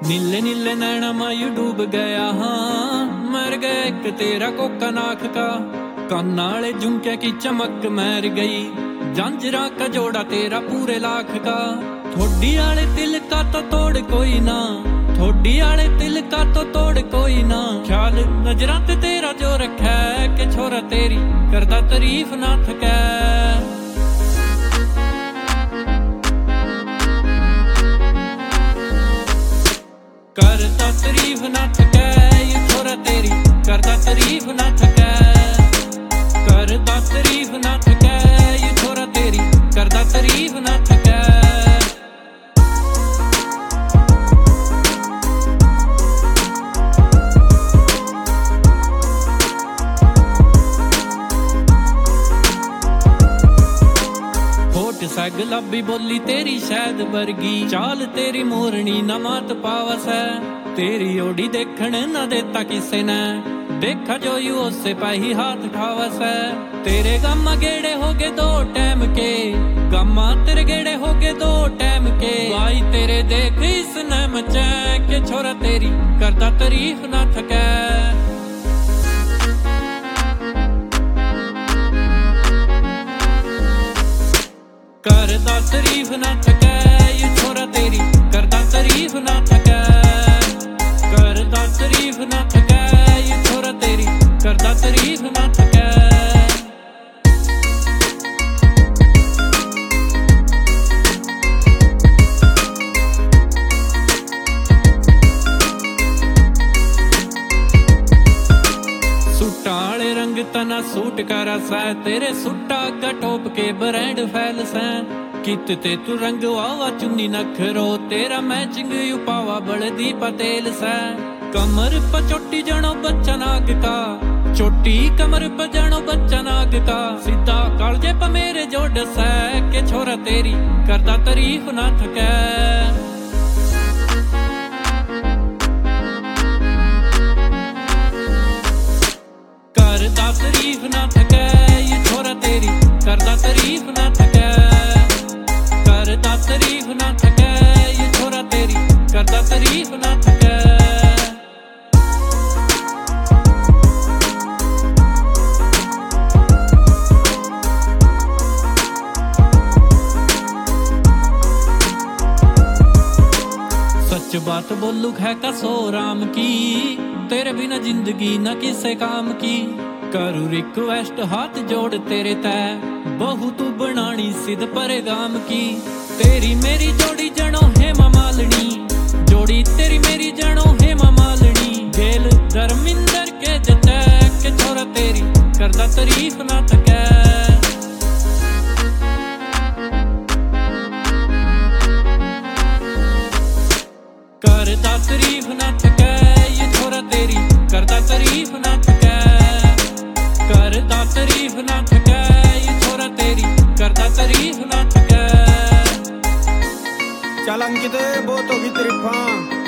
नीले नीले नैना मायू डूब गया हाँ, मर गया एक तेरा कोका नाक का। कानाले झुमके की चमक मर गई, झांझरा का जोड़ा तेरा पूरे लाख का। थोड़ी आले दिल का तो तोड़ कोई ना, थोड़ी आले दिल का तो तोड़ कोई ना। ख्याल नजरा ते तेरा जो रखा है कि छोरा तेरी करदा तारीफ ना थकै। करदा तारीफ ना थकै, ये छोरा तेरी करदा तारीफ ना थकै। करदा तारीफ ना थकै, ये छोरा तेरी करदा तारीफ ना थकै। सा गुलाबी बोली तेरी शहद वर्गी, चाल तेरी मोरनी न मात पावस है। तेरी ओडी देखण न देता किसे ने, देखा जो यू उससे पाही हाथ ठावस है। तेरे गामा गेड़े हो गए दो टाइम के, गामा तेरे गेड़े हो गए दो टाइम के। भाई तेरे देख इसने मचा के छोरा तेरी करदा तारीफ ना थकै। करदा तारीफ ना थकै, ये छोरा तेरी करदा तारीफ ना थकै। करदा तारीफ ना थकै, ये छोरा तेरी करदा तारीफ ना थकै। सूटा आले रंग तना सूट करा सा, तेरे सूटा का टोप के ब्रांड फैल सा। कित ते तू रंग वावा चुन्नी नखरो, तेरा मैचिंग यू पावा बलदी पतेल सा। कमर पर चोटी जनो बच्चा नाग का, चोटी कमर पर जनो बच्चा नाग का। सीधा कालजे पर मेरे जोड़ सा के छोरा तेरी करदा तारीफ ना थकै। करदा तारीफ ना थकै, ये छोरा तेरी करदा तारीफ ना थकै। करदा तारीफ ना थकै, ये छोरा तेरी करदा तारीफ ना थकै। सच बात बोलू है कसो राम की, तेरे बिना जिंदगी न किसे काम की। करूँ रिक्वेस्ट हाथ जोड़ तेरे तय, बहु तू बनानी सिद्ध परे गाम की। तेरी मेरी जोड़ी जनो हेमा मालिनी, जोड़ी तेरी मेरी जनो हेमा मालिनी। गेल धर्मिंदर के जतै के छोरा तेरी करदा तारीफ ना थकै। करदा तारीफ ना थकै, ये छोरा तेरी करदा तारीफ ना थकै। करदा तारीफ ना थकै, ये छोरा तेरी करदा तारीफ ना थकै। चल अंकित बहुत होगी तारीफां।